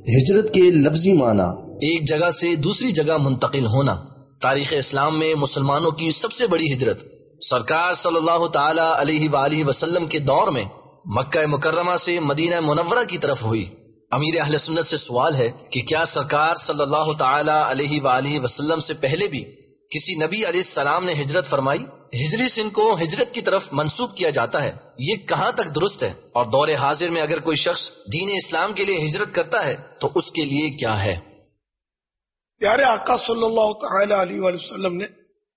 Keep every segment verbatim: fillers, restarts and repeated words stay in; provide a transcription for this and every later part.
ہجرت کے لفظی معنی ایک جگہ سے دوسری جگہ منتقل ہونا۔ تاریخ اسلام میں مسلمانوں کی سب سے بڑی ہجرت سرکار صلی اللہ تعالی علیہ وآلہ وسلم کے دور میں مکہ مکرمہ سے مدینہ منورہ کی طرف ہوئی۔ امیر اہل سنت سے سوال ہے کہ کیا سرکار صلی اللہ تعالی علیہ وآلہ وسلم سے پہلے بھی کسی نبی علیہ السلام نے ہجرت فرمائی؟ ہجری سن کو ہجرت کی طرف منسوب کیا جاتا ہے، یہ کہاں تک درست ہے؟ اور دور حاضر میں اگر کوئی شخص دین اسلام کے لیے ہجرت کرتا ہے تو اس کے لیے کیا ہے؟ پیارے آقا صلی اللہ تعالی علیہ وآلہ وسلم نے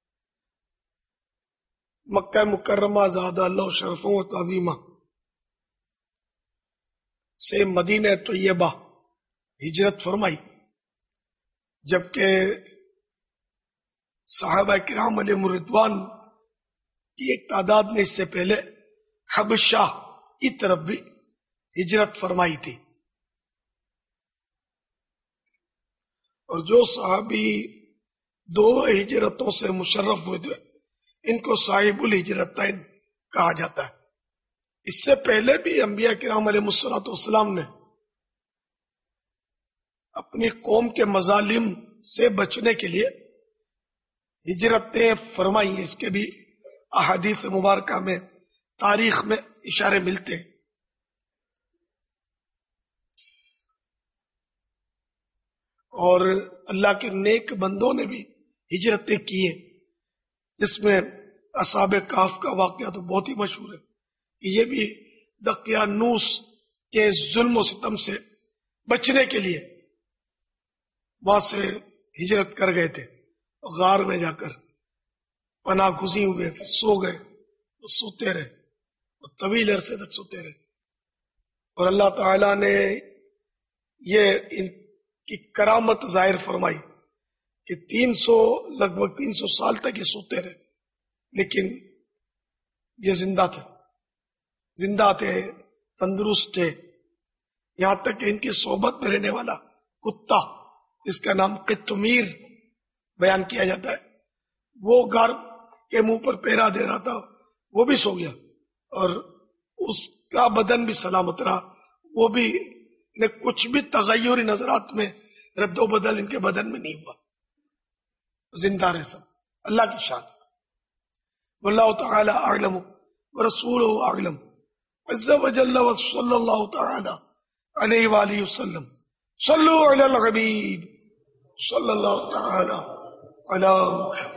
مکہ مکرمہ زادہ اللہ شرفوں و تعظیمہ سے مدینہ طیبہ ہجرت فرمائی، جبکہ صحابہ کرام علیہم الرضوان کی ایک تعداد نے اس سے پہلے حبشہ کی طرف بھی ہجرت فرمائی تھی۔ اور جو صحابی دو ہجرتوں سے مشرف ہوئے تھے ان کو صاحب الہجرتین کہا جاتا ہے۔ اس سے پہلے بھی انبیاء کرام علیہ الصلوۃ والسلام نے اپنی قوم کے مظالم سے بچنے کے لیے ہجرتیں فرمائی ہیں، اس کے بھی احادیث مبارکہ میں تاریخ میں اشارے ملتے ہیں۔ اور اللہ کے نیک بندوں نے بھی ہجرتیں کی ہیں، جس میں اصحاب کہف کا واقعہ تو بہت ہی مشہور ہے کہ یہ بھی دقیانوس کے ظلم و ستم سے بچنے کے لیے وہاں سے ہجرت کر گئے تھے، غار میں جا کر پناہ گزین ہوئے، پھر سو گئے، تو سوتے رہے اور طویل عرصے تک سوتے رہے، اور اللہ تعالی نے یہ ان کی کرامت ظاہر فرمائی کہ تین سو لگ بھگ تین سو سال تک یہ سوتے رہے، لیکن یہ زندہ تھے، زندہ تھے، تندرست تھے، یہاں تک کہ ان کی صحبت میں رہنے والا کتا جس کا نام قطمیر بیان کیا جاتا ہے، وہ غار کے منہ پر پیرا دے رہا تھا، وہ بھی سو گیا اور اس کا بدن بھی سلامت رہا، وہ بھی نے کچھ بھی تغیر نظرات میں رد و بدل ان کے بدن میں نہیں ہوا، زندہ رہے سب۔ اللہ کی شان۔ واللہ تعالی اعلم ورسولہ اعلم عز وجل وصلی اللہ تعالی علیہ وآلہ وسلم۔ صلو علی الحبیب صلی اللہ تعالی علی محمد۔